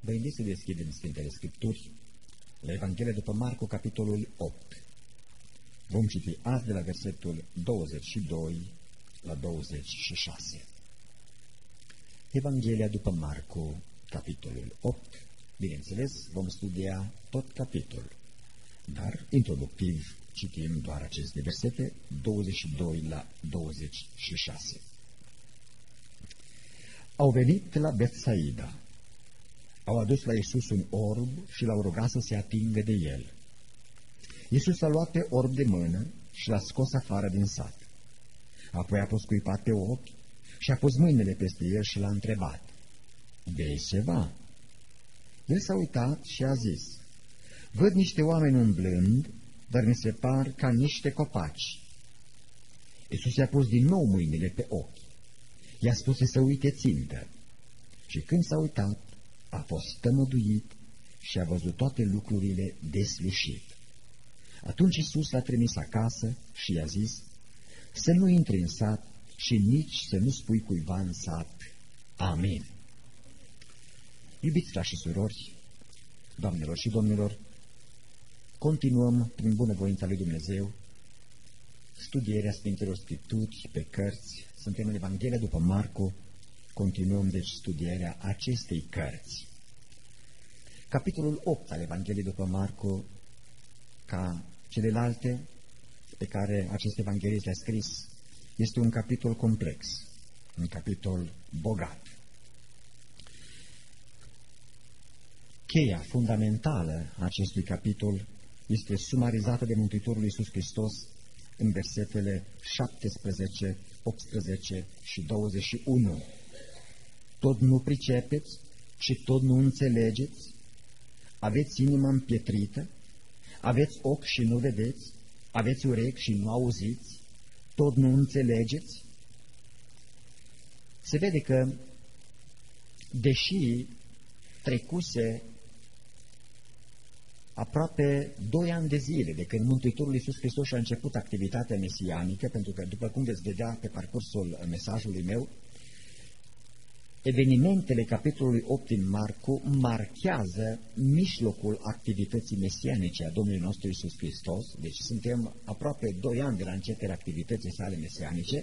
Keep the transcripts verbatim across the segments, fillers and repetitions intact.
Vă invit să deschidem Sfintele Scripturi la Evanghelia după Marcu, capitolul opt. Vom citi azi de la versetul douăzeci și doi la douăzeci și șase. Evanghelia după Marcu, capitolul opt. Bineînțeles, vom studia tot capitolul, dar introductiv citim doar aceste versete, douăzeci și doi la douăzeci și șase. Au venit la Betsaida. Au adus la Iisus un orb și l-au rugat să se atingă de el. Iisus a luat pe orb de mână și l-a scos afară din sat. Apoi a pus cuipat pe ochi și a pus mâinile peste el și l-a întrebat: vezi ceva? El s-a uitat și a zis: văd niște oameni umblând, dar mi se par ca niște copaci. Iisus i-a pus din nou mâinile pe ochi. I-a spus să se uite țintă. Și când s-a uitat, a fost tămăduit și a văzut toate lucrurile deslușit. Atunci Iisus l-a trimis acasă și i-a zis să nu intri în sat și nici să nu spui cuiva în sat. Amin. Iubiți frați și surori, doamnelor și domnilor, continuăm prin bunăvoința lui Dumnezeu studierea Sfintelor Scripturi pe cărți. Suntem în Evanghelia după Marcu, continuăm deci studierea acestei cărți. Capitolul opt al Evangheliei după Marcu, ca celelalte pe care acest evanghelist le-a scris, este un capitol complex, un capitol bogat. Cheia fundamentală a acestui capitol este sumarizată de Mântuitorul Iisus Hristos în versetele șaptesprezece, optsprezece și douăzeci și unu. Tot nu pricepeți și tot nu înțelegeți? Aveți inima împietrită? Aveți ochi și nu vedeți? Aveți urechi și nu auziți? Tot nu înțelegeți? Se vede că, deși trecuse aproape doi ani de zile de când Mântuitorul Iisus Hristos a început activitatea mesianică, pentru că, după cum veți vedea pe parcursul mesajului meu, evenimentele capitolului opt din Marcu marchează mijlocul activității mesianice a Domnului nostru Iisus Hristos. Deci suntem aproape doi ani de la începerea activității sale mesianice.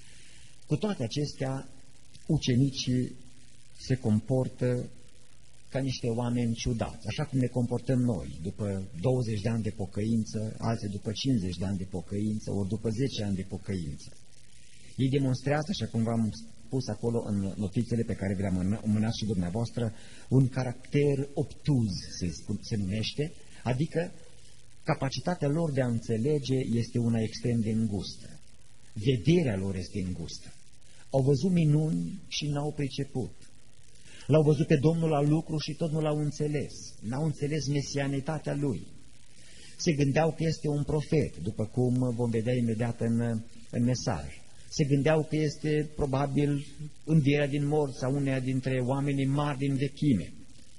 Cu toate acestea, ucenicii se comportă ca niște oameni ciudați, așa cum ne comportăm noi, după douăzeci de ani de pocăință, alții după cincizeci de ani de pocăință, ori după zece ani de pocăință. Ei demonstrează, așa cum v-am pus acolo în notițele pe care vi le-am mânat și dumneavoastră, un caracter obtuz, se, spune, se numește, adică capacitatea lor de a înțelege este una extrem de îngustă. Vederea lor este îngustă. Au văzut minuni și n-au priceput. L-au văzut pe Domnul la lucru și tot nu l-au înțeles. N-au înțeles mesianitatea lui. Se gândeau că este un profet, după cum vom vedea imediat în, în mesaj. Se gândeau că este probabil învierea din morți sau uneia dintre oamenii mari din vechime.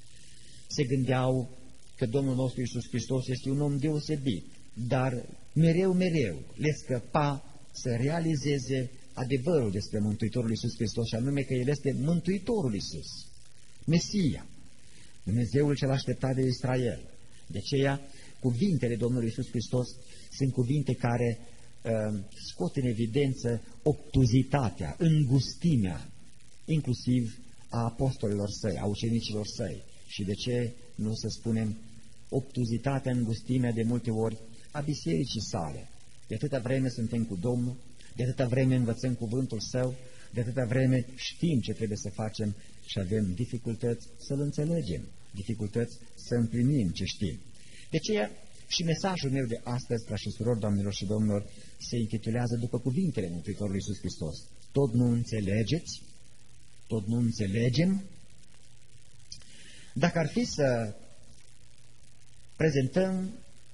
Se gândeau că Domnul nostru Iisus Hristos este un om deosebit, dar mereu, mereu le scăpa să realizeze adevărul despre Mântuitorul Iisus Hristos, și anume că El este Mântuitorul Iisus, Mesia, Dumnezeul cel așteptat de Israel. De aceea, cuvintele Domnului Iisus Hristos sunt cuvinte care uh, scot în evidență obtuzitatea, îngustimea, inclusiv a apostolilor săi, a ucenicilor săi. Și de ce nu să spunem obtuzitatea, îngustimea de multe ori a bisericii sale? De atâta vreme suntem cu Domnul, de atâta vreme învățăm cuvântul Său, de atâta vreme știm ce trebuie să facem și avem dificultăți să-L înțelegem, dificultăți să împlinim ce știm. De aceea și mesajul meu de astăzi, frați și surori, doamnelor și domnilor, se intitulează după cuvintele Mântuitorului Iisus Hristos. Tot nu înțelegeți? Tot nu înțelegem? Dacă ar fi să prezentăm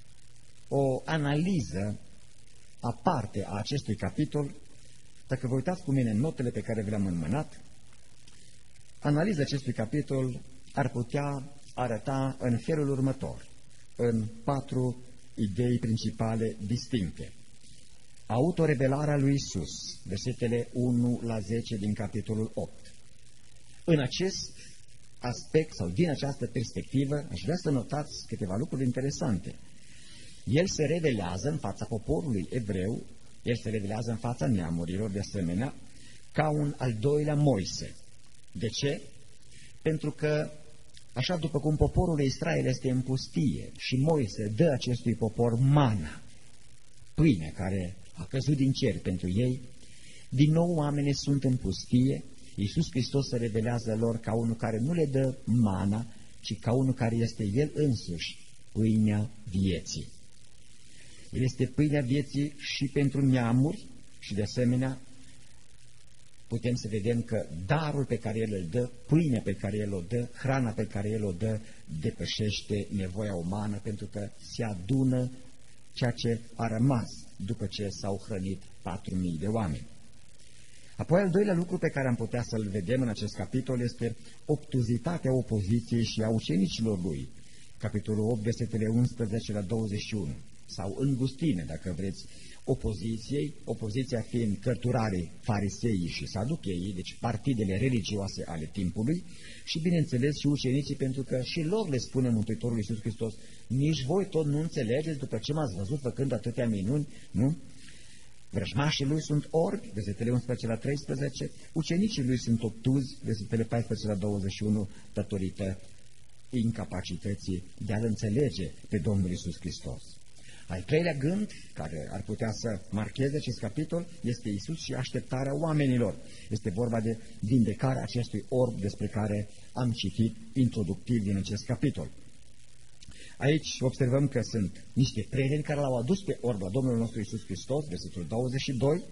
o analiză aparte a acestui capitol, dacă vă uitați cu mine în notele pe care vi le-am înmânat, analiza acestui capitol ar putea arăta în felul următor, în patru idei principale distincte. Autorevelarea lui Iisus, versetele unu la zece din capitolul opt. În acest aspect sau din această perspectivă, aș vrea să notați câteva lucruri interesante. El se revelează în fața poporului evreu, el se revelează în fața neamurilor, de asemenea, ca un al doilea Moise. De ce? Pentru că, așa după cum poporul Israel este în pustie și Moise dă acestui popor mana, pâine care a căzut din cer pentru ei, din nou oamenii sunt în pustie, Iisus Hristos se revelează lor ca unul care nu le dă mana, ci ca unul care este El însuși, pâinea vieții. El este pâinea vieții și pentru neamuri și de asemenea putem să vedem că darul pe care El îl dă, pâinea pe care El o dă, hrana pe care El o dă, depășește nevoia umană, pentru că se adună ceea ce a rămas după ce s-au hrănit patru mii de oameni. Apoi, al doilea lucru pe care am putea să-l vedem în acest capitol este obtuzitatea opoziției și a ucenicilor lui. Capitolul opt, versetele unsprezece la douăzeci și unu, sau îngustime, dacă vreți, opoziției, opoziția fiind cărturarii, fariseii și saducheii, deci partidele religioase ale timpului, și bineînțeles și ucenicii, pentru că și lor le spune Mântuitorul Iisus Hristos: nici voi tot nu înțelegeți după ce m-ați văzut făcând atâtea minuni, nu? Vrăjmașii lui sunt orbi, versetele unsprezece la treisprezece, ucenicii lui sunt obtuzi, versetele paisprezece la douăzeci și unu, datorită incapacității de a-L înțelege pe Domnul Iisus Hristos. Al treilea gând, care ar putea să marcheze acest capitol, este Iisus și așteptarea oamenilor. Este vorba de vindecarea acestui orb despre care am citit introductiv din acest capitol. Aici observăm că sunt niște prieteni care l-au adus pe orb la Domnul nostru Iisus Hristos, versetul douăzeci și doi,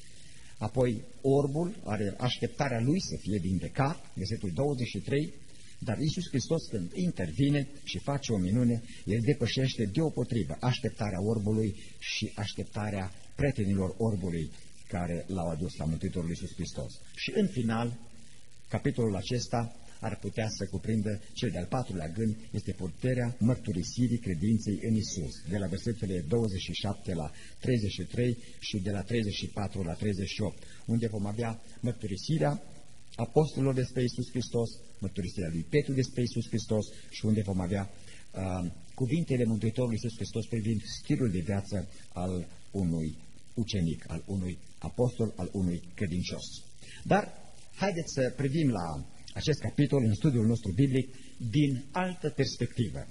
apoi orbul are așteptarea lui să fie vindecat, versetul douăzeci și trei, dar Iisus Hristos, când intervine și face o minune, El depășește deopotrivă așteptarea orbului și așteptarea prietenilor orbului care l-au adus la Mântuitorul Iisus Hristos. Și în final, capitolul acesta ar putea să cuprindă cel de-al patrulea gând, este puterea mărturisirii credinței în Iisus, de la versetele douăzeci și șapte la treizeci și trei și de la treizeci și patru la treizeci și opt, unde vom avea mărturisirea apostolilor despre Iisus Hristos, mărturisirea lui Petru despre Iisus Hristos și unde vom avea uh, cuvintele Mântuitorului Iisus Hristos privind stilul de viață al unui ucenic, al unui apostol, al unui credincios. Dar haideți să privim la acest capitol în studiul nostru biblic din altă perspectivă.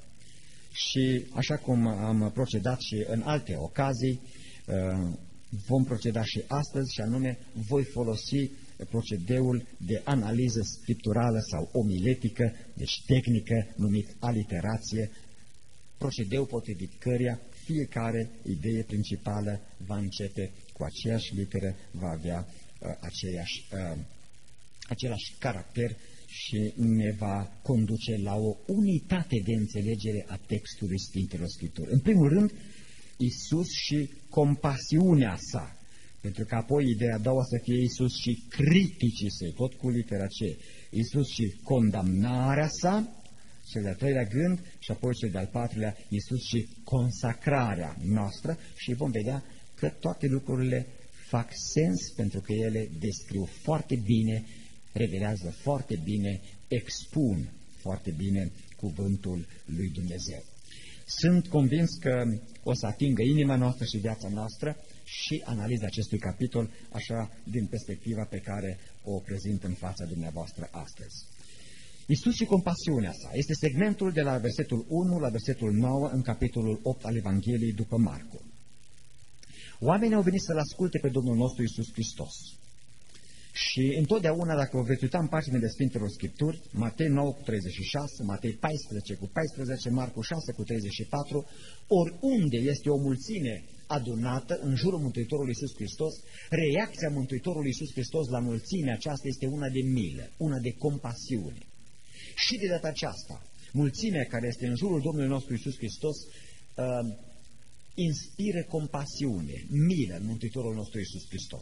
Și așa cum am procedat și în alte ocazii, vom proceda și astăzi, și anume voi folosi procedeul de analiză scripturală sau omiletică, deci tehnică, numit aliterație, procedeu potrivit căreia fiecare idee principală va începe cu aceeași literă, va avea uh, aceeași, uh, același caracter și ne va conduce la o unitate de înțelegere a textului Sfintelor Scripturi. În primul rând, Iisus și compasiunea sa, pentru că apoi ideea a doua să fie Iisus și criticii săi, tot cu litera C, Iisus și condamnarea sa, cel de-al treilea gând, și apoi cel de-al patrulea, Iisus și consacrarea noastră, și vom vedea că toate lucrurile fac sens pentru că ele descriu foarte bine, revelează foarte bine, expun foarte bine cuvântul lui Dumnezeu. Sunt convins că o să atingă inima noastră și viața noastră și analiza acestui capitol, așa din perspectiva pe care o prezint în fața dumneavoastră astăzi. Iisus și compasiunea sa este segmentul de la versetul unu la versetul nouă în capitolul opt al Evangheliei după Marcu. Oamenii au venit să-L asculte pe Domnul nostru Iisus Hristos. Și întotdeauna, dacă o veți uita în paginile Sfintelor Scripturi, Matei nouă cu treizeci și șase, Matei paisprezece cu paisprezece, Marcu șase cu treizeci și patru, oriunde este o mulțime adunată în jurul Mântuitorului Iisus Hristos, reacția Mântuitorului Iisus Hristos la mulțimea aceasta este una de milă, una de compasiune. Și de data aceasta, mulțimea care este în jurul Domnului nostru Iisus Hristos uh, inspiră compasiune, milă în Mântuitorul nostru Iisus Hristos.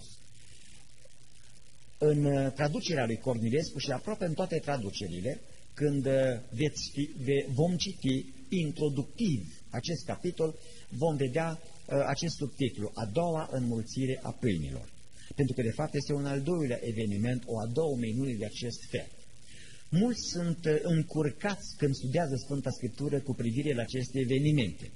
În traducerea lui Cornilescu și aproape în toate traducerile, când veți fi, ve, vom citi introductiv acest capitol, vom vedea uh, acest subtitlu, a doua înmulțire a pâinilor. Pentru că de fapt este un al doilea eveniment, o a doua minune de acest fel. mulți sunt încurcați când studiază Sfânta Scriptură cu privire la aceste evenimente.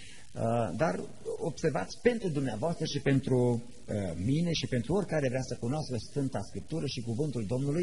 Dar observați, pentru dumneavoastră și pentru mine și pentru oricare vrea să cunoască Sfânta Scriptură și Cuvântul Domnului,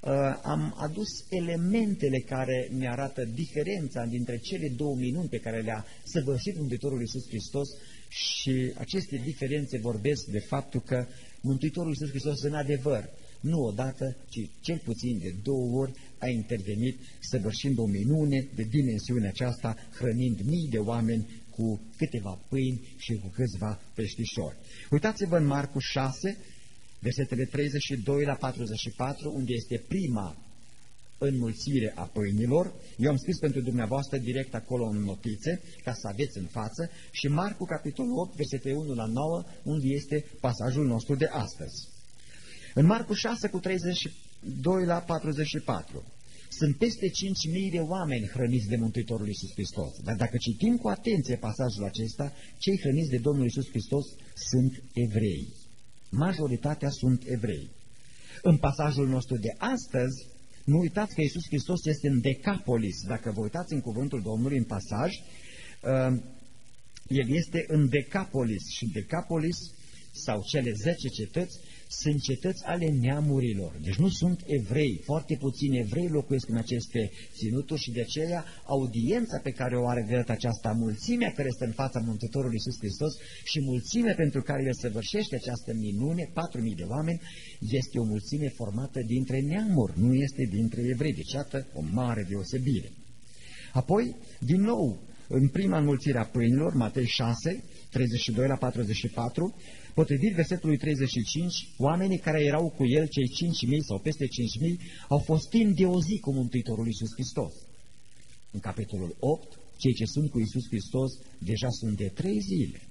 am adus elementele care ne arată diferența dintre cele două minuni pe care le-a săvârșit Mântuitorul Iisus Hristos și aceste diferențe vorbesc de faptul că Mântuitorul Iisus Hristos în adevăr, nu odată, ci cel puțin de două ori a intervenit săvârșind o minune de dimensiunea aceasta, hrănind mii de oameni cu câteva pâini și cu câțiva peștișori. Uitați-vă în Marcu șase, versetele treizeci și doi la patruzeci și patru, unde este prima înmulțire a pâinilor. Eu am scris pentru dumneavoastră direct acolo în notițe, ca să aveți în față, și Marcu, capitolul opt, versetele unu la nouă, unde este pasajul nostru de astăzi. În Marcu șase, cu treizeci și doi la patruzeci și patru, sunt peste cinci mii de oameni hrăniți de Mântuitorul Iisus Hristos. Dar dacă citim cu atenție pasajul acesta, cei hrăniți de Domnul Iisus Hristos sunt evrei. Majoritatea sunt evrei. În pasajul nostru de astăzi, nu uitați că Iisus Hristos este în Decapolis. Dacă vă uitați în cuvântul Domnului, în pasaj, uh, El este în Decapolis și Decapolis, sau cele zece cetăți, sunt cetăți ale neamurilor, deci nu sunt evrei, foarte puțini evrei locuiesc în aceste ținuturi și de aceea audiența pe care o are de data aceasta, mulțimea care este în fața Mântuitorului Iisus Hristos și mulțimea pentru care El săvârșește această minune, patru mii de oameni, este o mulțime formată dintre neamuri, nu este dintre evrei, deci iată o mare deosebire. Apoi, din nou, în prima înmulțire a pâinilor, Matei șase, treizeci și doi la patruzeci și patru, potrivit versetului treizeci și cinci, oamenii care erau cu el, cei cinci mii sau peste cinci mii, au fost timp de o zi cu Mântuitorul Iisus Hristos. În capitolul opt, cei ce sunt cu Iisus Hristos deja sunt de trei zile.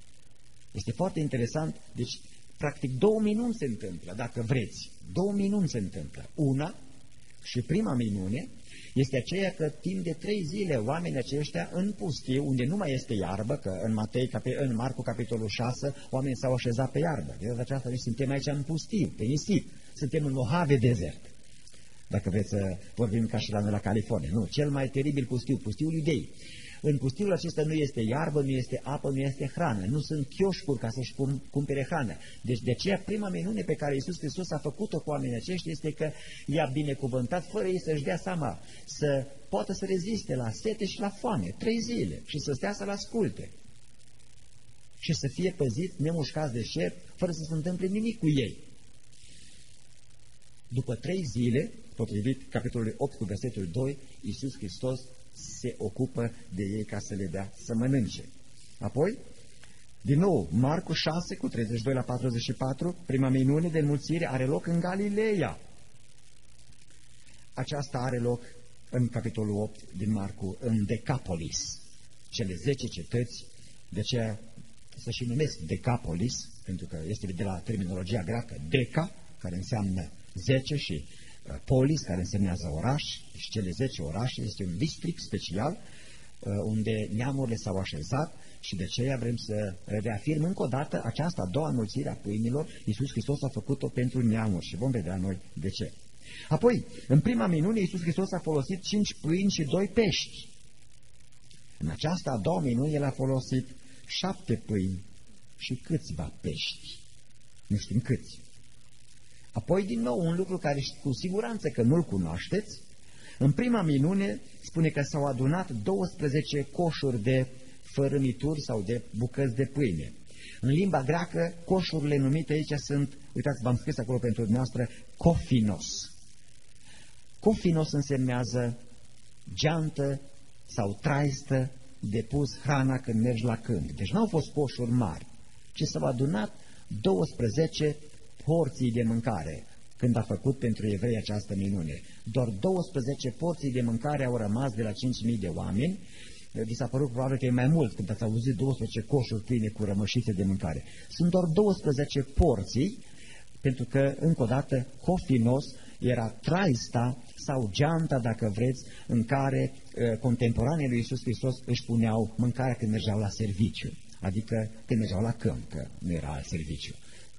Este foarte interesant, deci practic două minuni se întâmplă, dacă vreți, două minuni se întâmplă. Una, și prima minune, este aceea că timp de trei zile oamenii aceștia în pustiu, unde nu mai este iarbă, că în, Matei, în Marcu capitolul șase, oamenii s-au așezat pe iarbă. De data aceasta, deci suntem aici în pustiu, pe nisip, suntem în Mojave Desert. Dacă vreți să vorbim ca și la noi la California. Nu, cel mai teribil pustiu, pustiul iudei. În pustiul acesta nu este iarbă, nu este apă, nu este hrană, nu sunt chioșcuri ca să-și cumpere hrană. Deci de aceea prima minune pe care Iisus Hristos a făcut-o cu oamenii aceștia este că i-a binecuvântat fără ei să-și dea seama, să poată să reziste la sete și la foame, trei zile, și să stea să-L asculte. Și să fie păziți, nemușcați de șerpi, fără să se întâmple nimic cu ei. După trei zile, potrivit capitolului opt cu versetul doi, Iisus Hristos se ocupă de ei ca să le dea să mănânce. Apoi, din nou, Marcu șase cu treizeci și doi la patruzeci și patru, prima minune de înmulțire are loc în Galileea. Aceasta are loc în capitolul opt din Marcu, în Decapolis. Cele zece cetăți, de aceea să și numesc Decapolis, pentru că este de la terminologia greacă Deca, care înseamnă zece, și Polis, care însemnează oraș, și cele zece orașe, este un district special unde neamurile s-au așezat și de aceea vrem să reafirm încă o dată această a doua înmulțire a pâinilor. Iisus Hristos a făcut-o pentru neamuri și vom vedea noi de ce. Apoi, în prima minune, Iisus Hristos a folosit cinci pâini și doi pești. În această a doua minune, El a folosit șapte pâini și câțiva pești. Nu știm câți. Apoi, din nou, un lucru care cu siguranță că nu-l cunoașteți, în prima minune spune că s-au adunat douăsprezece coșuri de fărâmituri sau de bucăți de pâine. În limba greacă, coșurile numite aici sunt, uitați, v-am scris acolo pentru dumneavoastră, kofinos. Kofinos însemnează geantă sau traistă de pus hrana când mergi la câmp. Deci n-au fost coșuri mari, ci s-au adunat douăsprezece porții de mâncare când a făcut pentru evrei această minune. Doar douăsprezece porții de mâncare au rămas de la cinci mii de oameni. Vi s-a părut probabil că e mai mult când ați auzit douăsprezece coșuri pline cu rămășițe de mâncare. Sunt doar douăsprezece porții, pentru că, încă o dată, kofinos era traista sau geanta, dacă vreți, în care uh, contemporanii lui Iisus Hristos își puneau mâncarea când mergeau la serviciu, adică când mergeau la câmp, că nu era alt serviciu.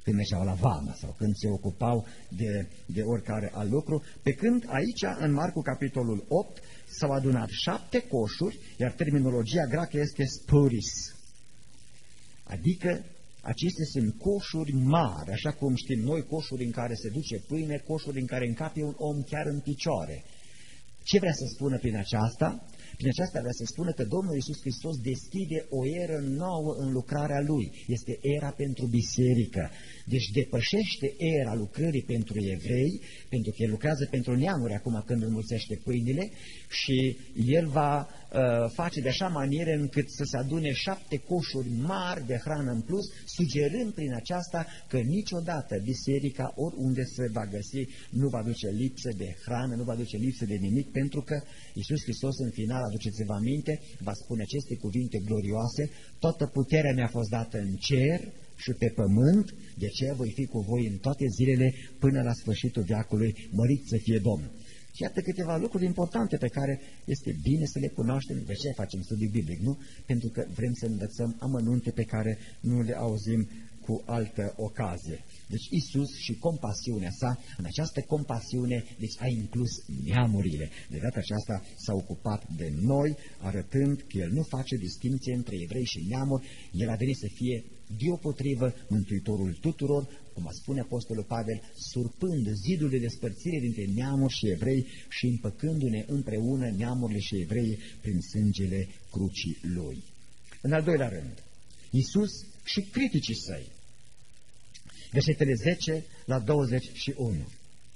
când mergeau la vamă sau când se ocupau de, de oricare alt lucru, pe când aici, în Marcu, capitolul opt, s-au adunat șapte coșuri, iar terminologia greacă este spuris. Adică acestea sunt coșuri mari, așa cum știm noi, coșuri în care se duce pâine, coșuri în care încape un om chiar în picioare. Ce vrea să spună prin aceasta? Prin aceasta vrea să spună că Domnul Iisus Hristos deschide o eră nouă în lucrarea Lui. Este era pentru biserică. Deci depășește era lucrării pentru evrei, pentru că El lucrează pentru neamuri acum când înmulțește pâinile și El va uh, face de așa manieră încât să se adune șapte coșuri mari de hrană în plus, sugerând prin aceasta că niciodată biserica, oriunde se va găsi, nu va duce lipsă de hrană, nu va duce lipsă de nimic, pentru că Iisus Hristos în final, aduceți-vă aminte, va spune aceste cuvinte glorioase: toată puterea mi-a fost dată în cer și pe pământ, de aceea voi fi cu voi în toate zilele până la sfârșitul veacului, mărit să fie Domnul. Și iată câteva lucruri importante pe care este bine să le cunoaștem. De ce facem studiu biblic, nu? Pentru că vrem să învățăm amănunte pe care nu le auzim cu altă ocazie. Deci Iisus și compasiunea sa, în această compasiune, deci a inclus neamurile. De data aceasta s-a ocupat de noi, arătând că El nu face distinție între evrei și neamuri. El a venit să fie deopotrivă Mântuitorul tuturor, cum a spune Apostolul Pavel, surpând zidul de despărțire dintre neamuri și evrei și împăcându-ne împreună neamurile și evreii prin sângele crucii Lui. În al doilea rând, Iisus și criticii săi. Versetele zece la douăzeci și unu.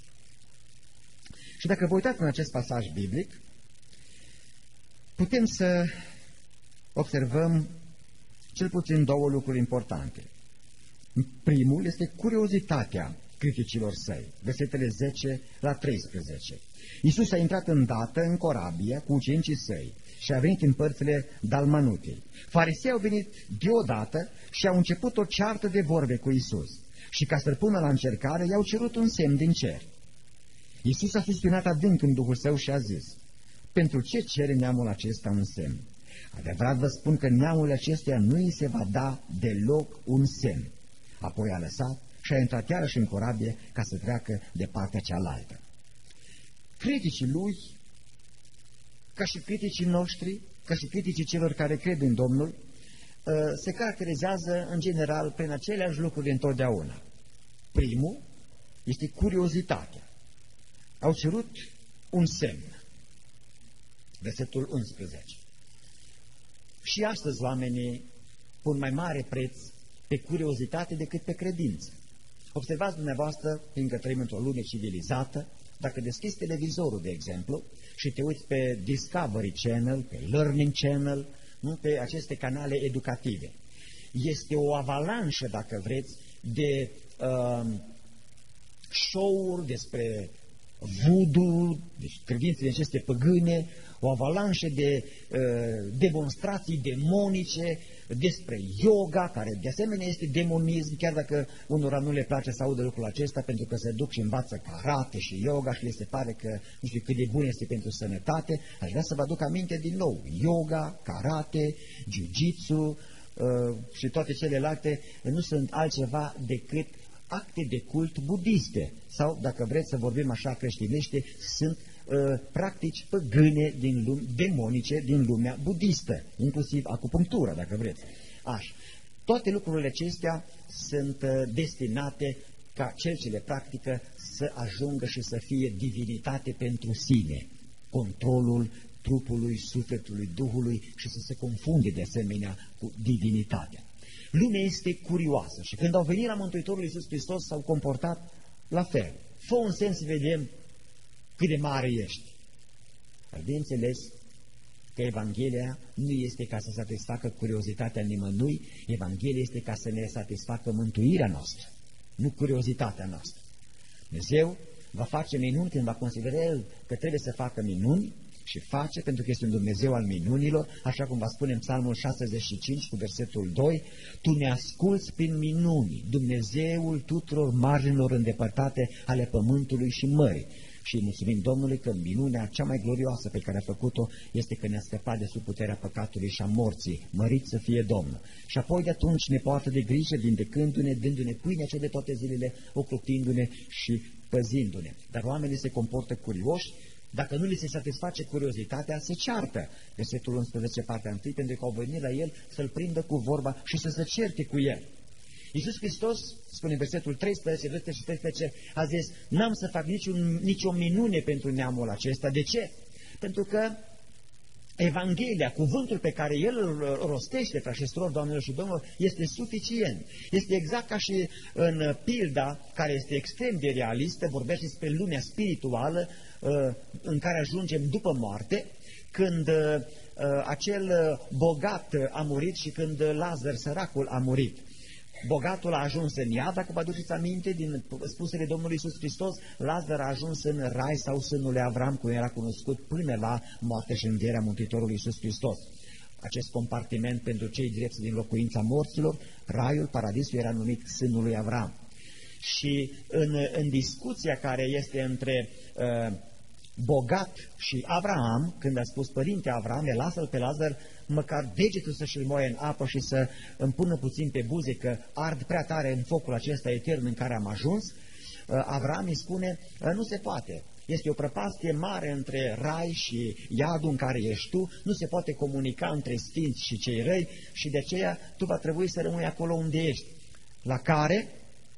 Și dacă vă uitați în acest pasaj biblic, putem să observăm cel puțin două lucruri importante. Primul este curiozitatea criticilor săi. Versetele zece la treisprezece. Iisus a intrat îndată în corabie cu ucenicii săi și a venit în părțile Dalmanutei. Farisei au venit deodată și au început o ceartă de vorbe cu Iisus. Și ca să-l pună la încercare, i-au cerut un semn din cer. Iisus a suspinat adânc în Duhul Său și a zis: pentru ce cere neamul acesta un semn? Adevărat vă spun că neamul acestuia nu îi se va da deloc un semn. Apoi a lăsat și a intrat iarăși în corabie ca să treacă de partea cealaltă. Criticii lui, ca și criticii noștri, ca și criticii celor care cred în Domnul, se caracterizează în general prin aceleași lucruri întotdeauna. Primul este curiozitatea. Au cerut un semn. Versetul unsprezece. Și astăzi oamenii pun mai mare preț pe curiozitate decât pe credință. Observați dumneavoastră, fiindcă trăim într-o lume civilizată, dacă deschizi televizorul, de exemplu, și te uiți pe Discovery Channel, pe Learning Channel, nu, pe aceste canale educative, este o avalanșă, dacă vreți, de uh, show-uri despre voodoo, deci credințele aceste păgâne, o avalanșă de uh, demonstrații demonice despre yoga, care de asemenea este demonism, chiar dacă unora nu le place să audă lucrul acesta, pentru că se duc și învață karate și yoga și le se pare că nu știu cât de bun este pentru sănătate. Aș vrea să vă aduc aminte din nou: yoga, karate, jiu-jitsu uh, și toate celelalte nu sunt altceva decât acte de cult budiste, sau, dacă vreți să vorbim așa creștinește, sunt uh, practici păgâne din lume, demonice din lumea budistă, inclusiv acupunctura, dacă vreți. Așa. Toate lucrurile acestea sunt uh, destinate ca cel ce le practică să ajungă și să fie divinitate pentru sine, controlul trupului, sufletului, duhului și să se confunde de asemenea cu divinitatea. Lumea este curioasă și când au venit la Mântuitorul Iisus Hristos s-au comportat la fel. Fă un semn să vedem cât de mare ești. Dar de înțeles că Evanghelia nu este ca să satisfacă curiozitatea nimănui, Evanghelia este ca să ne satisfacă mântuirea noastră, nu curiozitatea noastră. Dumnezeu va face minuni când va considera El că trebuie să facă minuni, și face, pentru că este un Dumnezeu al minunilor, așa cum va spune în Psalmul șaizeci și cinci cu versetul doi: Tu ne asculți prin minuni, Dumnezeul tuturor marginilor îndepărtate ale pământului și mării. și îi mulțumim Domnului că minunea cea mai glorioasă pe care a făcut-o este că ne-a scăpat de sub puterea păcatului și a morții. Mărit să fie Domnul! Și apoi de atunci ne poartă de grijă, vindecându-ne, dându-ne pâinea cea de toate zilele, ocrotindu-ne și păzindu-ne. Dar oamenii se comportă curioși. Dacă nu li se satisface curiozitatea, se ceartă. Versetul unsprezece, partea întâi, pentru că au venit la el să-l prindă cu vorba și să se certe cu el. Iisus Hristos, spune versetul treisprezece, doisprezece și treisprezece, a zis, n-am să fac niciun, nicio minune pentru neamul acesta. De ce? Pentru că Evanghelia, cuvântul pe care el îl rostește, frați și surori, doamnelor și domnilor, este suficient. Este exact ca și în pilda, care este extrem de realistă, vorbește despre lumea spirituală în care ajungem după moarte, când acel bogat a murit și când Lazar, săracul, a murit. Bogatul a ajuns în iad, dacă vă aduceți aminte, din spusele Domnului Iisus Hristos, Lazar a ajuns în rai sau sânul lui Avram, cum era cunoscut până la moartea și învierea Mântuitorului Iisus Hristos. Acest compartiment pentru cei drepți din locuința morților, raiul, paradisul, era numit sânul lui Avram. Și în, în discuția care este între uh, bogat și Avram, când a spus, părinte Avram, lasă-l pe Lazar măcar degetul să-și-l moaie în apă și să îmi pună puțin pe buze, că ard prea tare în focul acesta etern în care am ajuns, Avram îi spune, nu se poate. Este o prăpastie mare între rai și iadul în care ești tu, nu se poate comunica între sfinți și cei răi și de aceea tu va trebui să rămâi acolo unde ești. La care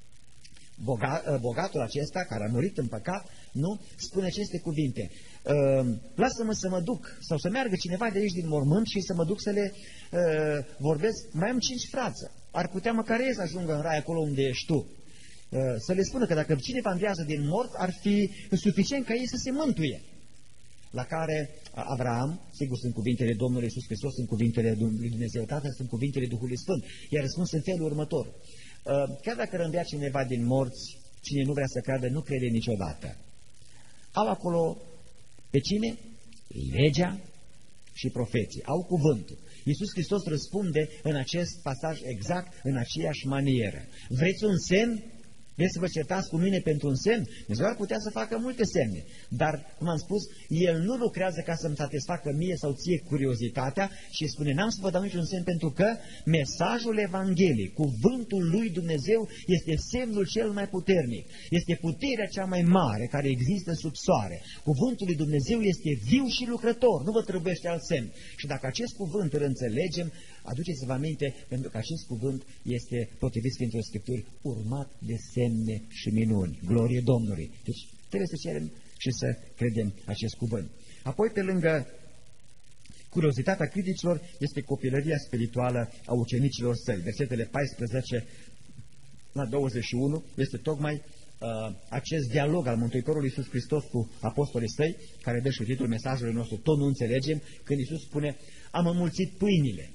bogatul acesta, care a murit în păcat, nu, spune aceste cuvinte, uh, lasă-mă să mă duc, sau să meargă cineva de aici din mormânt și să mă duc să le uh, vorbesc, mai am cinci frață, ar putea măcar ei să ajungă în rai acolo unde ești tu, uh, să le spună că dacă cineva înviază din mort, ar fi suficient ca ei să se mântuie. La care Avram, sigur sunt cuvintele Domnului Iisus Hristos, sunt cuvintele lui Dumnezeu Tatăl, sunt cuvintele Duhului Sfânt, iar răspuns în felul următor, uh, chiar dacă răndea cineva din morți, cine nu vrea să creadă, nu crede niciodată. Au acolo pe cine? Legea și profeții. Au cuvântul. Iisus Hristos răspunde în acest pasaj exact în aceeași manieră. Vreți un semn? Vreți să vă certați cu mine pentru un semn? Dumnezeu ar putea să facă multe semne, dar, cum am spus, El nu lucrează ca să-mi satisfacă mie sau ție curiozitatea și spune, n-am să vă dau niciun semn pentru că mesajul Evangheliei, cuvântul lui Dumnezeu este semnul cel mai puternic, este puterea cea mai mare care există sub soare. Cuvântul lui Dumnezeu este viu și lucrător, nu vă trebuiește alt semn. Și dacă acest cuvânt îl înțelegem, aduceți-vă aminte, pentru că acest cuvânt este, potrivit Sfintelor Scripturi, urmat de semne și minuni. Glorie Domnului! Deci trebuie să cerem și să credem acest cuvânt. Apoi, pe lângă curiozitatea criticilor, este copilăria spirituală a ucenicilor săi. Versetele paisprezece la douăzeci și unu este tocmai uh, acest dialog al Mântuitorului Iisus Hristos cu apostolii săi, care dă și titlul mesajului nostru, tot nu înțelegem, când Iisus spune, am înmulțit pâinile.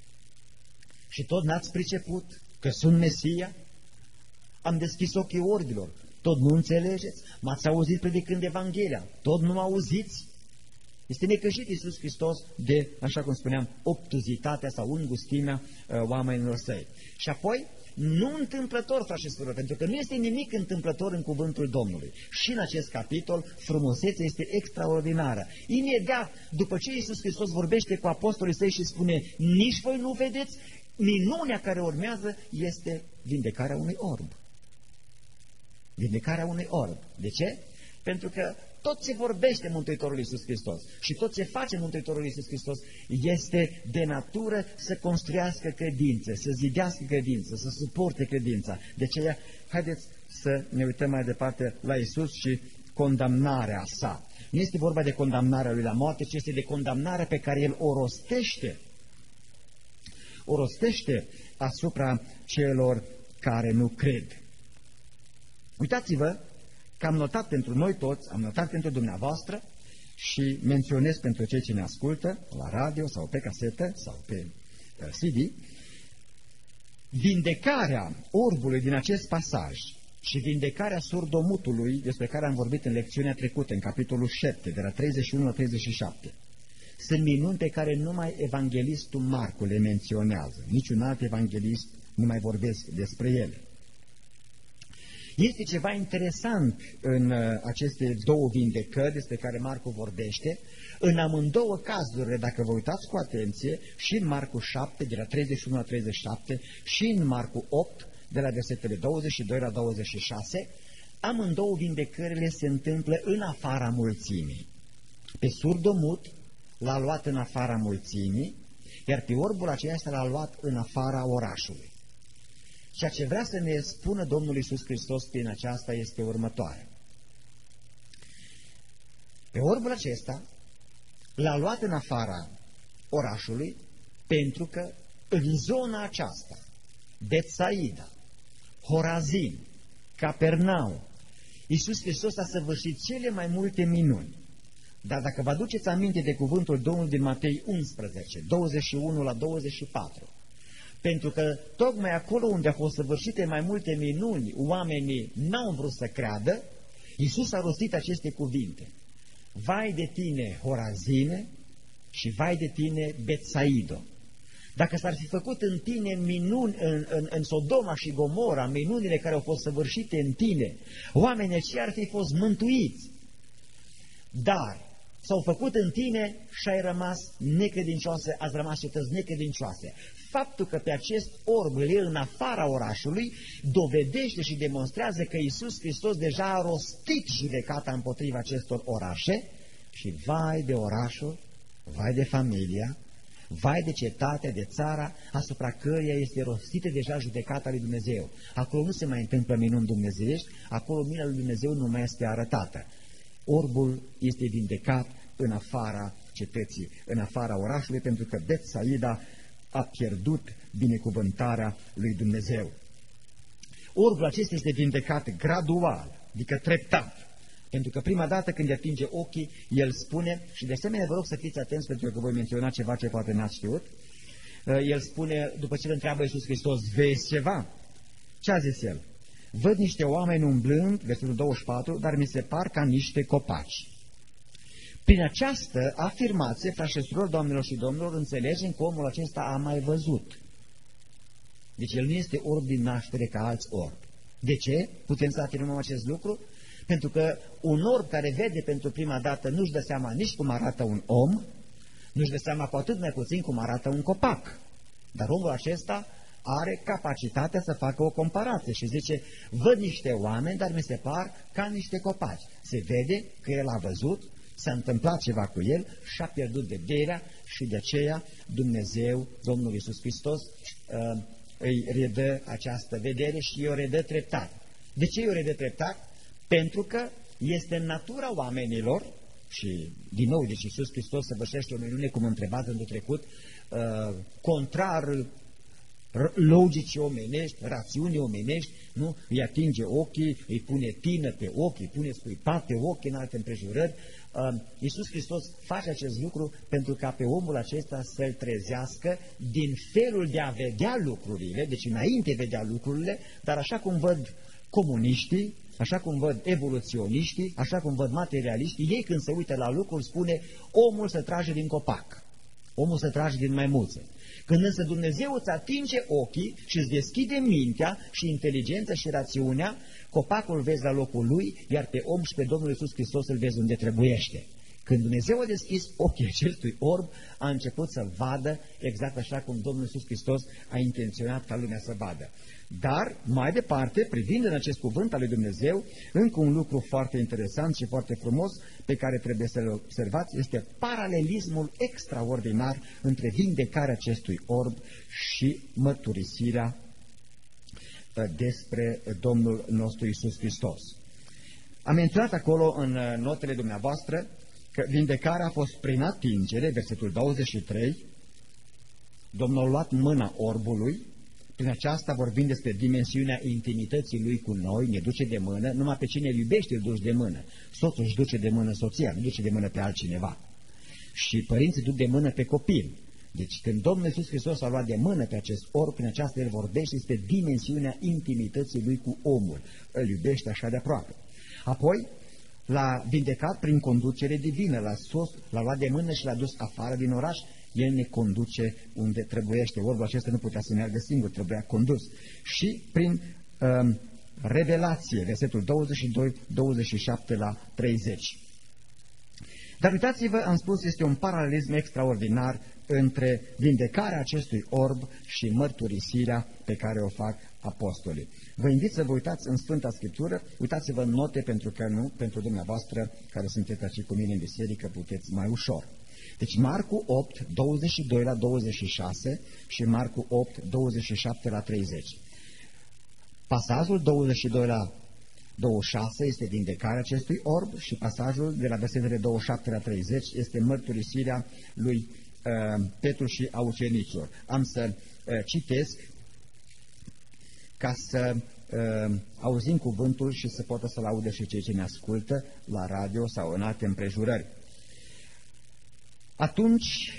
Și tot n-ați priceput că sunt Mesia? Am deschis ochii orbilor, tot nu înțelegeți? M-ați auzit predicând Evanghelia, tot nu auziți? Este necăjit Iisus Hristos de, așa cum spuneam, obtuzitatea sau îngustimea uh, oamenilor săi. Și apoi, nu întâmplător, frați și surori, pentru că nu este nimic întâmplător în cuvântul Domnului. Și în acest capitol, frumusețea este extraordinară. Imediat, după ce Iisus Hristos vorbește cu apostolii săi și spune, nici voi nu vedeți, minunea care urmează este vindecarea unui orb. Vindecarea unui orb. De ce? Pentru că tot ce vorbește Mântuitorul Iisus Hristos și tot ce face Mântuitorul Iisus Hristos este de natură să construiască credință, să zidească credință, să suporte credința. De aceea, haideți să ne uităm mai departe la Iisus și condamnarea sa. Nu este vorba de condamnarea lui la moarte, ci este de condamnarea pe care el o rostește. O rostește asupra celor care nu cred. Uitați-vă că am notat pentru noi toți, am notat pentru dumneavoastră și menționez pentru cei ce ne ascultă la radio sau pe casetă sau pe C D, vindecarea orbului din acest pasaj și vindecarea surdomutului despre care am vorbit în lecțiunea trecută, în capitolul șapte, de la treizeci și unu la treizeci și șapte. Sunt minuni pe care numai evanghelistul Marcu le menționează. Niciun alt evanghelist nu mai vorbesc despre ele. Este ceva interesant în aceste două vindecări despre care Marcu vorbește. În amândouă cazurile, dacă vă uitați cu atenție, și în Marcu șapte, de la treizeci și unu la treizeci și șapte, și în Marcu opt, de la versetele douăzeci și doi la douăzeci și șase, amândouă vindecările se întâmplă în afara mulțimii. Pe surdomut l-a luat în afara mulțimii, iar pe orbul acesta l-a luat în afara orașului. Ceea ce vrea să ne spună Domnul Iisus Hristos prin aceasta este următoare. Pe orbul acesta l-a luat în afara orașului pentru că în zona aceasta, Betsaida, Horazin, Capernaum, Iisus Hristos a săvârșit cele mai multe minuni. Dar dacă vă aduceți aminte de cuvântul Domnului din Matei unsprezece, douăzeci și unu la douăzeci și patru, pentru că tocmai acolo unde au fost săvârșite mai multe minuni, oamenii n-au vrut să creadă, Iisus a rostit aceste cuvinte: vai de tine, Horazine, și vai de tine, Betsaido! Dacă s-ar fi făcut în tine minuni, în, în, în Sodoma și Gomora, minunile care au fost săvârșite în tine, oamenii aceia ar fi fost mântuiți. Dar s-au făcut în tine și ai rămas necredincioase, ați rămas cetăți necredincioase. Faptul că pe acest orb îl e în afara orașului dovedește și demonstrează că Iisus Hristos deja a rostit judecata împotriva acestor orașe și vai de orașul, vai de familia, vai de cetatea, de țara asupra căreia este rostită deja judecata lui Dumnezeu. Acolo nu se mai întâmplă minuni dumnezeiești, acolo mila lui Dumnezeu nu mai este arătată. Orbul este vindecat în afara cetății, în afara orașului, pentru că Betsaida a pierdut binecuvântarea lui Dumnezeu. Orbul acesta este vindecat gradual, adică treptat, pentru că prima dată când atinge ochii, el spune, și de asemenea vă rog să fiți atenți pentru că voi menționa ceva ce poate n-ați știut, el spune, după ce îl întreabă Iisus Hristos, vezi ceva? Ce a zis el? Văd niște oameni umblând, versetul douăzeci și patru, dar mi se par ca niște copaci. Prin această afirmație, frați și surori, doamnelor și domnilor, înțelegem că omul acesta a mai văzut. Deci el nu este orb din naștere ca alți orbi. De ce putem să afirmăm acest lucru? Pentru că un orb care vede pentru prima dată nu-și dă seama nici cum arată un om, nu-și dă seama cu atât mai puțin cum arată un copac. Dar omul acesta are capacitatea să facă o comparație și zice, văd niște oameni, dar mi se par ca niște copaci. Se vede că el a văzut, s-a întâmplat ceva cu el și a pierdut vederea și de aceea Dumnezeu, Domnul Iisus Hristos, îi redă această vedere și îi o redă treptat. De ce îi o redă treptat? Pentru că este în natura oamenilor, și din nou, deci Iisus Hristos săvârșește o minune, cum întrebați în trecut, contrar logicii omenești, rațiunii omenești, nu? Îi atinge ochii, îi pune tină pe ochi, îi pune scuipat pe ochi în alte împrejurări. Uh, Iisus Hristos face acest lucru pentru ca pe omul acesta să-l trezească din felul de a vedea lucrurile, deci înainte vedea lucrurile, dar așa cum văd comuniștii, așa cum văd evoluționiștii, așa cum văd materialiștii, ei când se uită la lucruri spune omul se trage din copac, omul se trage din maimuțe. Când însă Dumnezeu îți atinge ochii și îți deschide mintea și inteligența și rațiunea, copacul vezi la locul lui, iar pe om și pe Domnul Iisus Hristos îl vezi unde trebuiește. Când Dumnezeu a deschis ochii acestui orb, a început să vadă exact așa cum Domnul Iisus Hristos a intenționat ca lumea să vadă. Dar, mai departe, privind în acest cuvânt al lui Dumnezeu, încă un lucru foarte interesant și foarte frumos pe care trebuie să-l observați este paralelismul extraordinar între vindecarea acestui orb și mărturisirea despre Domnul nostru Iisus Hristos. Am intrat acolo în notele dumneavoastră că vindecarea a fost prin atingere, versetul douăzeci și trei, Domnul a luat mâna orbului. Prin aceasta vorbim despre dimensiunea intimității lui cu noi, ne duce de mână, numai pe cine îl iubește îl duci de mână. Soțul își duce de mână soția, nu duce de mână pe altcineva. Și părinții duc de mână pe copil. Deci când Domnul Iisus Hristos a luat de mână pe acest orb, prin aceasta el vorbește despre dimensiunea intimității lui cu omul. Îl iubește așa de aproape. Apoi l-a vindecat prin conducere divină, l-a sus, l-a luat de mână și l-a dus afară din oraș. El ne conduce unde trebuiește. Orbul acesta nu putea să meargă singur, trebuia condus. Și prin uh, revelație, versetul douăzeci și doi, douăzeci și șapte la treizeci. Dar uitați-vă, am spus, este un paralelism extraordinar între vindecarea acestui orb și mărturisirea pe care o fac apostolii. Vă invit să vă uitați în Sfânta Scriptură, uitați-vă în note, pentru că nu, pentru dumneavoastră care sunteți aici cu mine în biserică, puteți mai ușor. Deci Marcu opt, douăzeci și doi la douăzeci și șase și Marcu opt, douăzeci și șapte la treizeci. Pasajul douăzeci și doi la douăzeci și șase este vindecarea acestui orb și pasajul de la versetele douăzeci și șapte la treizeci este mărturisirea lui uh, Petru și a ucenicilor. Am să uh, citesc ca să uh, auzim cuvântul și să poată să-l audă și cei ce ne ascultă la radio sau în alte împrejurări. Atunci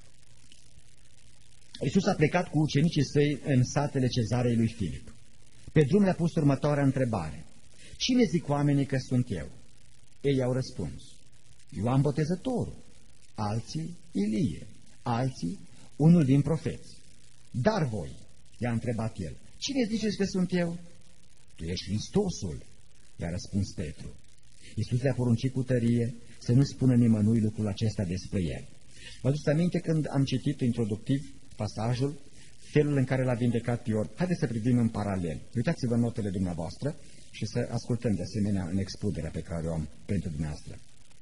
Iisus a plecat cu ucenicii săi în satele Cezarei lui Filip. Pe drum le-a pus următoarea întrebare: cine zic oamenii că sunt eu? Ei i-au răspuns: Ioan Botezătorul, alții Ilie, alții unul din profeți. Dar voi, i-a întrebat el, cine ziceți că sunt eu? Tu ești Hristosul, i-a răspuns Petru. Iisus le-a poruncit cu tărie să nu spună nimănui lucrul acesta despre el. Vă aduceți aminte când am citit introductiv pasajul, felul în care l-a vindecat pe orb? Haideți să privim în paralel. Uitați-vă în notele dumneavoastră și să ascultăm de asemenea în expuderea pe care o am pentru dumneavoastră.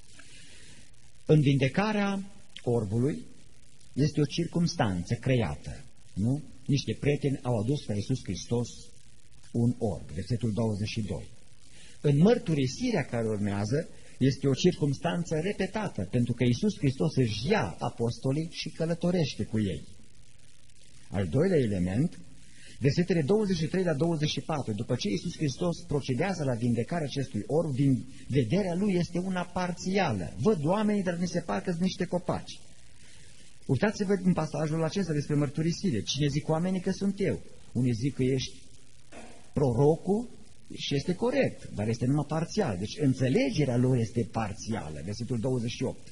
În vindecarea orbului este o circumstanță creată, nu? Niște prieteni au adus la Iisus Hristos un orb, versetul douăzeci și doi. În mărturisirea care urmează este o circumstanță repetată, pentru că Iisus Hristos își ia apostolii și călătorește cu ei. Al doilea element, versetele douăzeci și trei la douăzeci și patru, după ce Iisus Hristos procedează la vindecarea acestui orb, din vederea lui este una parțială. Văd oamenii, dar mi se par că sunt niște copaci. Uitați-vă din pasajul acesta despre mărturisire. Cine zic oamenii că sunt eu? Unii zic că ești prorocul și este corect, dar este numai parțial. Deci înțelegerea lor este parțială. Versetul douăzeci și opt.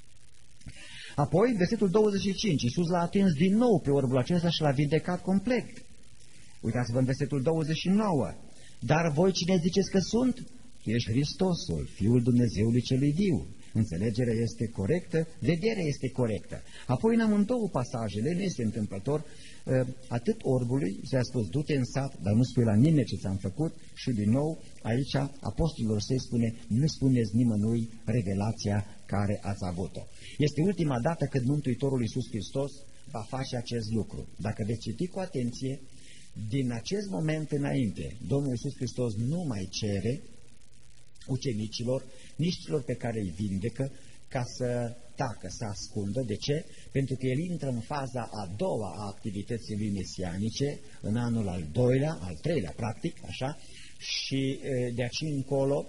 Apoi, versetul douăzeci și cinci, Iisus l-a atins din nou pe orbul acesta și l-a vindecat complet. Uitați-vă în versetul douăzeci și nouă. Dar voi cine ziceți că sunt? Tu ești Hristosul, Fiul Dumnezeului celui viu. Înțelegerea este corectă, vederea este corectă. Apoi, în amândouă pasajele, nu este întâmplător, atât orbului s-a spus, du-te în sat, dar nu spui la nimeni ce ți-am făcut, și din nou, aici, apostolilor săi spune, nu spuneți nimănui revelația care ați avut-o. Este ultima dată când Mântuitorul Iisus Hristos va face acest lucru. Dacă veți citi cu atenție, din acest moment înainte, Domnul Iisus Hristos nu mai cere ucenicilor, nici celor pe care îi vindecă, ca să tacă, să ascundă. De ce? Pentru că el intră în faza a doua a activității lui mesianice, în anul al doilea, al treilea, practic, așa, și de aici încolo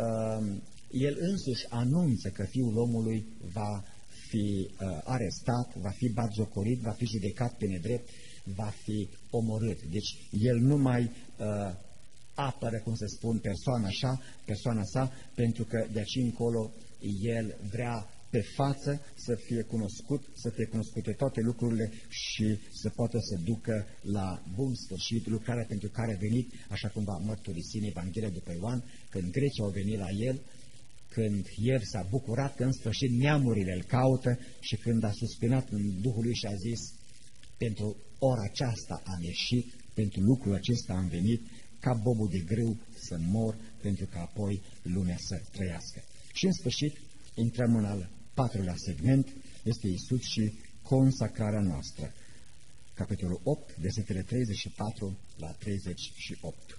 el însuși anunță că Fiul omului va fi arestat, va fi batjocorit, va fi judecat pe nedrept, va fi omorât. Deci el nu mai uh, apără, cum se spun, persoana sa, persoana sa, pentru că de aici încolo el vrea pe față să fie cunoscut, să fie cunoscute toate lucrurile și să poată să ducă la bun sfârșit lucrarea pentru care a venit, așa cum va mărturisi în Evanghelia după Ioan, când grecii au venit la el, când el s-a bucurat că în sfârșit neamurile îl caută și când a suspinat în Duhul lui și a zis, pentru ora aceasta am ieșit, pentru lucrul acesta am venit, ca bobul de grâu să mor, pentru că apoi lumea să trăiască. Și în sfârșit, intrăm în al patrulea segment, este Iisus și consacrarea noastră. Capitolul opt, versetele treizeci și patru la treizeci și opt.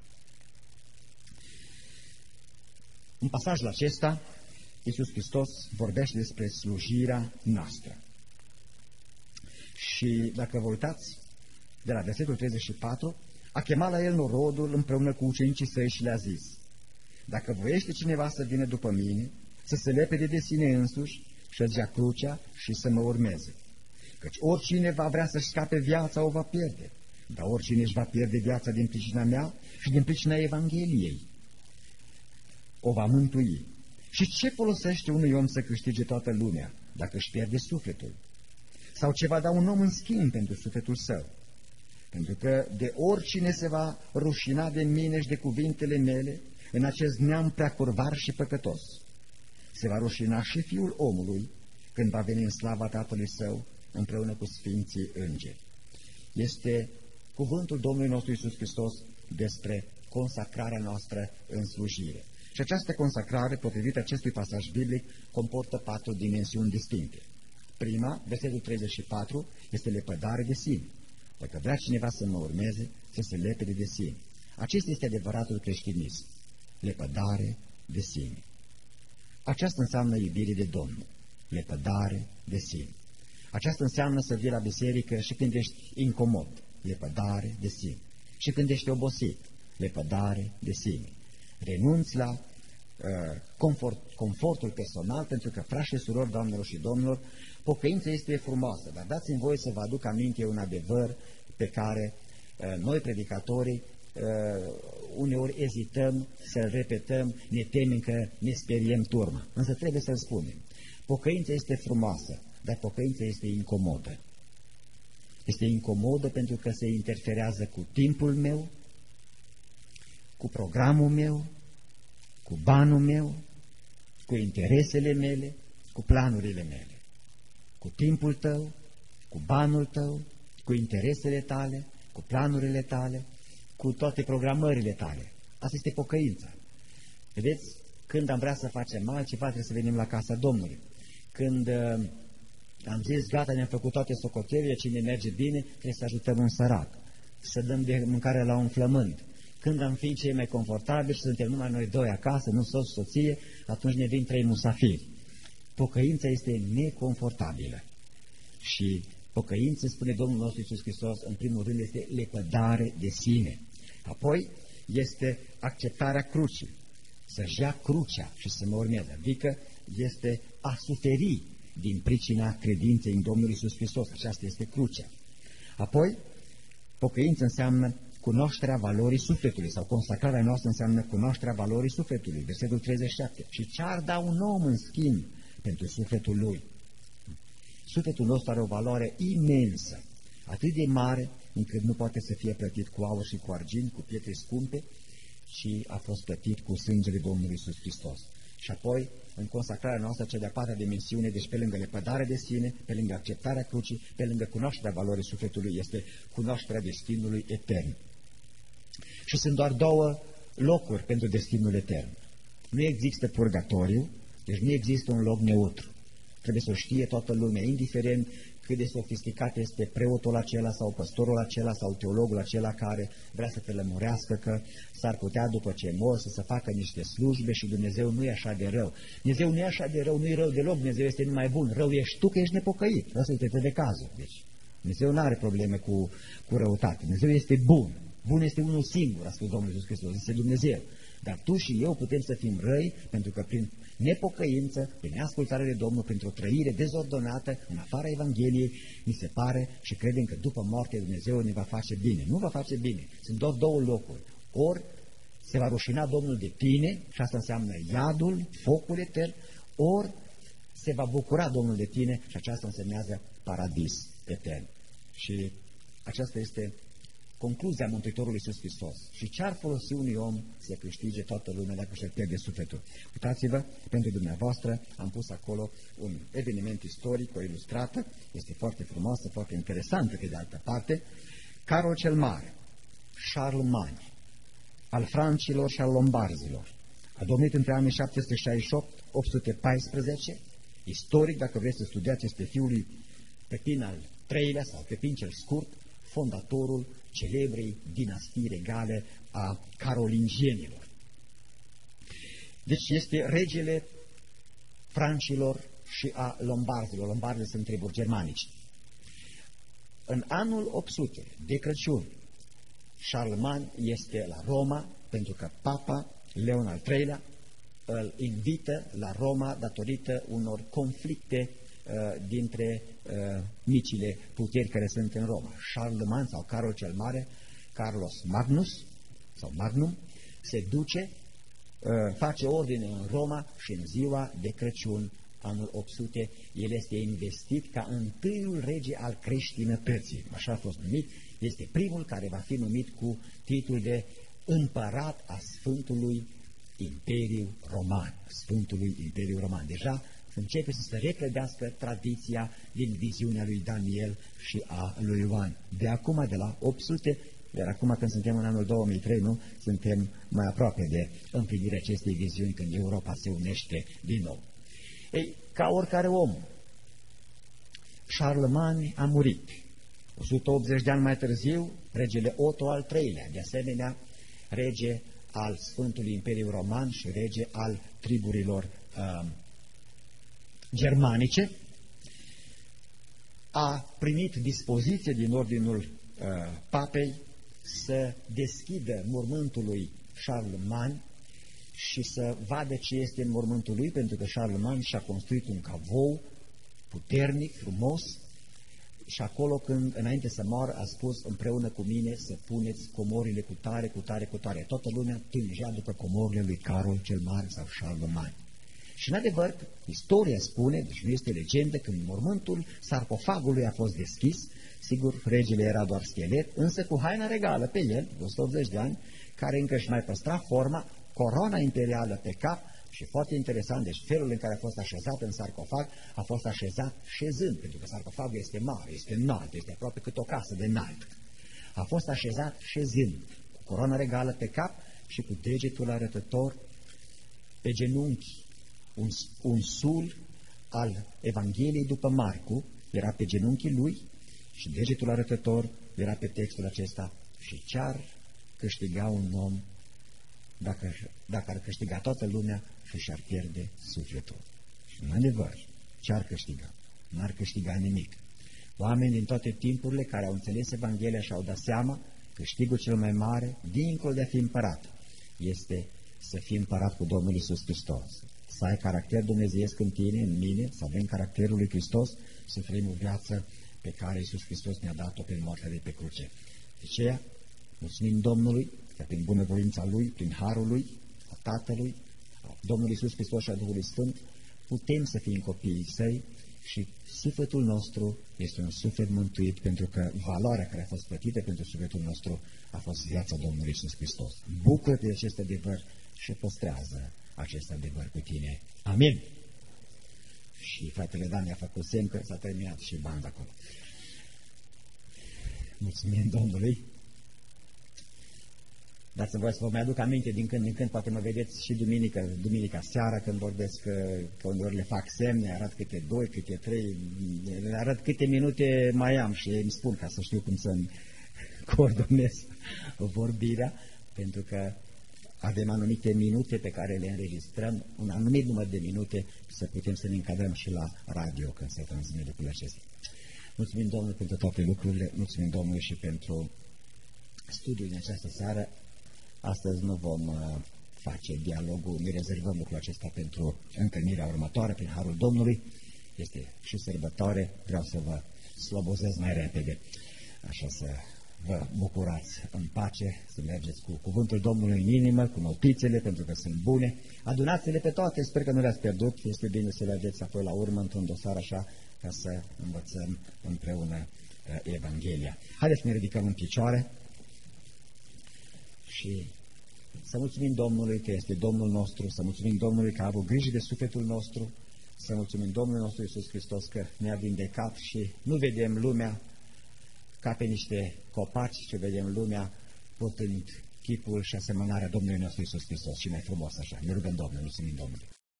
În pasajul acesta, Iisus Hristos vorbește despre slujirea noastră. Și dacă vă uitați, de la versetul treizeci și patru, a chemat la el norodul împreună cu ucenicii săi și le-a zis, dacă voiește cineva să vină după mine, să se lepede de sine însuși și să-și ia crucea și să mă urmeze. Căci oricine va vrea să-și scape viața, o va pierde, dar oricine își va pierde viața din pricina mea și din pricina Evangheliei, o va mântui. Și ce folosește unui om să câștige toată lumea dacă își pierde sufletul? Sau ce va da un om în schimb pentru sufletul său? Pentru că de oricine se va rușina de mine și de cuvintele mele în acest neam prea curvar și păcătos, se va rușina și Fiul omului când va veni în slava Tatălui Său împreună cu Sfinții Îngeri. Este cuvântul Domnului nostru Iisus Hristos despre consacrarea noastră în slujire. Și această consacrare, potrivit acestui pasaj biblic, comportă patru dimensiuni distincte. Prima, versetul treizeci și patru, este lepădare de sine. Dacă vrea cineva să mă urmeze, să se lepede de sine. Acesta este adevăratul creștinism, lepădare de sine. Aceasta înseamnă iubire de Domnul, lepădare de sine. Aceasta înseamnă să vii la biserică și când ești incomod, lepădare de sine. Și când ești obosit, lepădare de sine. Renunți la uh, confort, confortul personal, pentru că, frați și surori, doamnelor și domnilor, pocăința este frumoasă, dar dați-mi voie să vă aduc aminte un adevăr pe care uh, noi, predicatorii, uh, uneori ezităm să-l repetăm, ne temem că ne speriem turma. Însă trebuie să-l spunem. Pocăința este frumoasă, dar pocăința este incomodă. Este incomodă pentru că se interferează cu timpul meu, cu programul meu, cu banul meu, cu interesele mele, cu planurile mele. Cu timpul tău, cu banul tău, cu interesele tale, cu planurile tale, cu toate programările tale. Asta este pocăința. Vedeți, când am vrea să facem altceva, trebuie să venim la casa Domnului. Când uh, am zis, gata, ne-am făcut toate socotelile, cine merge bine, trebuie să ajutăm un sărac, să dăm de mâncare la un flământ. Când am fi cei mai confortabili și suntem numai noi doi acasă, nu soț, soție, atunci ne vin trei musafiri. Pocăința este neconfortabilă. Și pocăința, spune Domnul nostru Iisus Hristos, în primul rând este lepădare de sine. Apoi este acceptarea crucii, să-și ia crucea și să mă urmeze. Adică este a suferi din pricina credinței în Domnul Iisus Hristos. Aceasta este crucea. Apoi, pocăința înseamnă cunoașterea valorii sufletului, sau consacrarea noastră înseamnă cunoașterea valorii sufletului. Versetul treizeci și șapte. Și ce ar da un om în schimb pentru sufletul lui? Sufletul nostru are o valoare imensă, atât de mare, încât nu poate să fie plătit cu aur și cu argint, cu pietre scumpe, ci a fost plătit cu sângele Domnului Iisus Hristos. Și apoi, în consacrarea noastră, cea de-a patra dimensiune, deci pe lângă lepădare de sine, pe lângă acceptarea crucii, pe lângă cunoașterea valorii sufletului, este cunoașterea destinului etern. Și sunt doar două locuri pentru destinul etern. Nu există purgatoriu, deci nu există un loc neutru. Trebuie să o știe toată lumea, indiferent cât de sofisticat este preotul acela sau păstorul acela sau teologul acela care vrea să te lămurească că s-ar putea după ce mor să se facă niște slujbe și Dumnezeu nu e așa de rău. Dumnezeu nu e așa de rău, nu e rău deloc, Dumnezeu este numai bun. Rău ești tu că ești nepocăit. Asta este de cazul. Deci, Dumnezeu nu are probleme cu, cu răutate. Dumnezeu este bun. Bun este unul singur, a spus Domnul Iisus Hristos, este Dumnezeu. Dar tu și eu putem să fim răi pentru că prin nepocăință, prin neascultare de Domnul, printr-o trăire dezordonată, în afara Evangheliei, ni se pare și credem că după moarte Dumnezeu ne va face bine. Nu va face bine. Sunt doar două locuri. Ori se va rușina Domnul de tine, și asta înseamnă iadul, focul etern, ori se va bucura Domnul de tine și aceasta însemnează paradis etern. Și aceasta este concluzia Mântuitorului Iisus Hristos. Și ce-ar folosi unui om să câștige toată lumea dacă și-ar pierde sufletul? Uitați-vă, pentru dumneavoastră am pus acolo un eveniment istoric, o ilustrată, este foarte frumoasă, foarte interesantă, pe de altă parte. Carol cel Mare, Charlemagne, al francilor și al lombarzilor, a domnit între anii șapte sute șaizeci și opt - opt sute paisprezece, istoric, dacă vreți să studiați, este fiul lui Pepin al treilea sau Pepin cel Scurt, fondatorul celebrei dinastii regale a carolingienilor. Deci este regele francilor și a lombarzilor. Lombarzii sunt triburi germanici. În anul opt sute de Crăciun, Charlemagne este la Roma pentru că Papa Leon al treilea îl invită la Roma datorită unor conflicte uh, dintre uh, micile puteri care sunt în Roma. Charlemagne sau Carol cel Mare, Carlos Magnus sau Magnum, se duce, uh, face ordine în Roma și în ziua de Crăciun anul opt sute, el este investit ca întâiul rege al creștinătății. Așa a fost numit, este primul care va fi numit cu titlul de împărat a Sfântului Imperiu Roman. Sfântului Imperiu Roman. Deja începe să se reclădească tradiția din viziunea lui Daniel și a lui Ioan. De acum, de la opt sute, iar acum când suntem în anul două mii trei, nu? Suntem mai aproape de împlinirea acestei viziuni când Europa se unește din nou. Ei, ca oricare om, Charlemagne a murit. o sută optzeci de ani mai târziu, regele Otto al treilea, de asemenea, rege al Sfântului Imperiu Roman și rege al triburilor uh, germanice, a primit dispoziție din ordinul uh, papei să deschidă mormântul lui Charlemagne și să vadă ce este în mormântul lui, pentru că Charlemagne și-a construit un cavou puternic, frumos, și acolo, când înainte să moară, a spus împreună cu mine să puneți comorile cu tare, cu tare, cu tare. Toată lumea tângea după comorile lui Carol cel Mare sau Charlemagne. Și în adevăr, istoria spune, deci nu este legendă, când mormântul sarcofagului a fost deschis, sigur, regele era doar schelet, însă cu haina regală pe el, de o sută optzeci de ani, care încă își mai păstra forma, coroana imperială pe cap și foarte interesant, deci felul în care a fost așezat în sarcofag, a fost așezat șezând, pentru că sarcofagul este mare, este înalt, este aproape cât o casă de înalt. A fost așezat șezând, cu coroana regală pe cap și cu degetul arătător pe genunchi. Un, un sul al Evangheliei după Marcu era pe genunchii lui și degetul arătător era pe textul acesta: și ce-ar câștiga un om dacă, dacă ar câștiga toată lumea și și-ar pierde sufletul. Și în adevăr, ce-ar câștiga? N-ar câștiga nimic. Oameni din toate timpurile care au înțeles Evanghelia și au dat seama, câștigul cel mai mare, dincolo de a fi împărat, este să fii împărat cu Domnul Iisus Hristos. Să ai caracter dumnezeiesc în tine, în mine, să avem caracterul lui Hristos, să trăim o viață pe care Iisus Hristos ne-a dat-o prin moartea de pe cruce. De aceea, mulțumim Domnului, că prin bunăvoința Lui, prin harul Lui, a Tatălui, a Domnului Iisus Hristos și a Duhului Sfânt, putem să fim copiii Săi și sufletul nostru este un suflet mântuit, pentru că valoarea care a fost plătită pentru sufletul nostru a fost viața Domnului Iisus Hristos. Bucură-te de acest adevăr și păstrează acest adevăr cu tine. Amin. Și fratele Dan a făcut semn că s-a terminat și banda acolo. Mulțumim Domnului. Dați-mi voie să vă mai aduc aminte din când în când, poate mă vedeți și duminică, duminica seara când vorbesc, că, că uneori le fac semne, arăt câte doi, câte trei, arăt câte minute mai am și îmi spun ca să știu cum să-mi coordonez vorbirea, pentru că avem anumite minute pe care le înregistrăm, un anumit număr de minute, să putem să ne încadrăm și la radio când se transmite lucrurile acestea. Mulțumim Domnului pentru toate lucrurile, mulțumim Domnului și pentru studiul din această seară. Astăzi nu vom uh, face dialogul, ne rezervăm lucrul acesta pentru întâlnirea următoare, prin harul Domnului. Este și sărbătoare, vreau să vă slobozez mai repede, așa să vă bucurați în pace, să mergeți cu cuvântul Domnului în inimă, cu notițele, pentru că sunt bune. Adunați-le pe toate, sper că nu le-ați pierdut, este bine să le aveți apoi la urmă într-un dosar așa, ca să învățăm împreună uh, Evanghelia. Haideți să ne ridicăm în picioare și să mulțumim Domnului că este Domnul nostru, să mulțumim Domnului că a avut grijă de sufletul nostru, să mulțumim Domnului nostru Iisus Hristos că ne-a vindecat și nu vedem lumea ca pe niște copaci, ci vedem lumea purtând chipul și asemănarea Domnului nostru Iisus Hristos și mai frumos așa. Ne rugăm Domnul, mulțumim Domnului.